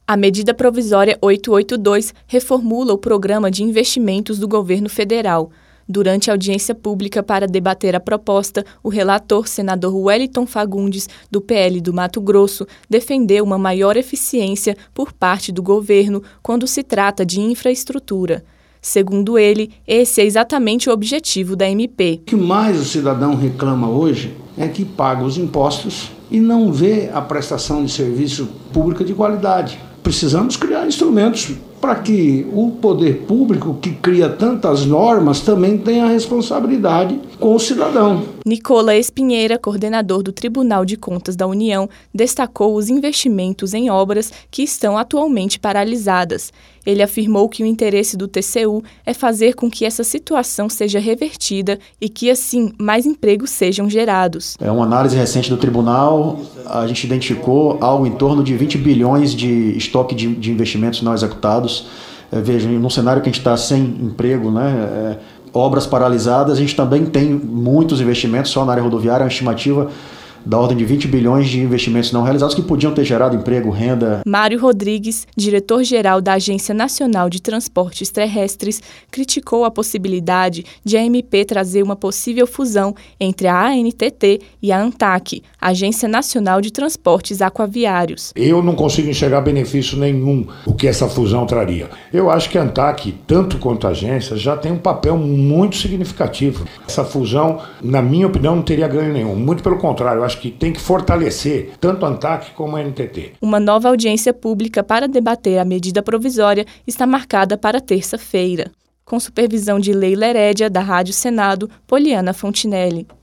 A medida provisória 882 reformula o programa de investimentos do governo federal. Durante a audiência pública para debater a proposta, o relator, senador Wellington Fagundes, do PL do Mato Grosso, defendeu uma maior eficiência por parte do governo quando se trata de infraestrutura. Segundo ele, esse é exatamente o objetivo da MP. O que mais o cidadão reclama hoje é que paga os impostos e não vê a prestação de serviço público de qualidade. Precisamos criar instrumentos para que o poder público, que cria tantas normas, também tenha a responsabilidade com o cidadão. Nicolas Pinheira, coordenador do Tribunal de Contas da União, destacou os investimentos em obras que estão atualmente paralisadas. Ele afirmou que o interesse do TCU é fazer com que essa situação seja revertida e que, assim, mais empregos sejam gerados. É uma análise recente do tribunal, a gente identificou algo em torno de 20 bilhões de estoque de investimentos não executados. Veja, num cenário que a gente está sem emprego, obras paralisadas, a gente também tem muitos investimentos só na área rodoviária, uma estimativa da ordem de 20 bilhões de investimentos não realizados que podiam ter gerado emprego, renda. Mário Rodrigues, diretor-geral da Agência Nacional de Transportes Terrestres, criticou a possibilidade de a MP trazer uma possível fusão entre a ANTT e a ANTAQ, Agência Nacional de Transportes Aquaviários. Eu não consigo enxergar benefício nenhum o que essa fusão traria. Eu acho que a ANTAQ, tanto quanto a agência, já tem um papel muito significativo. Essa fusão, na minha opinião, não teria ganho nenhum. Muito pelo contrário, eu acho que tem que fortalecer tanto a ANTAQ como a ANTT. Uma nova audiência pública para debater a medida provisória está marcada para terça-feira. Com supervisão de Leila Herédia, da Rádio Senado, Poliana Fontinelli.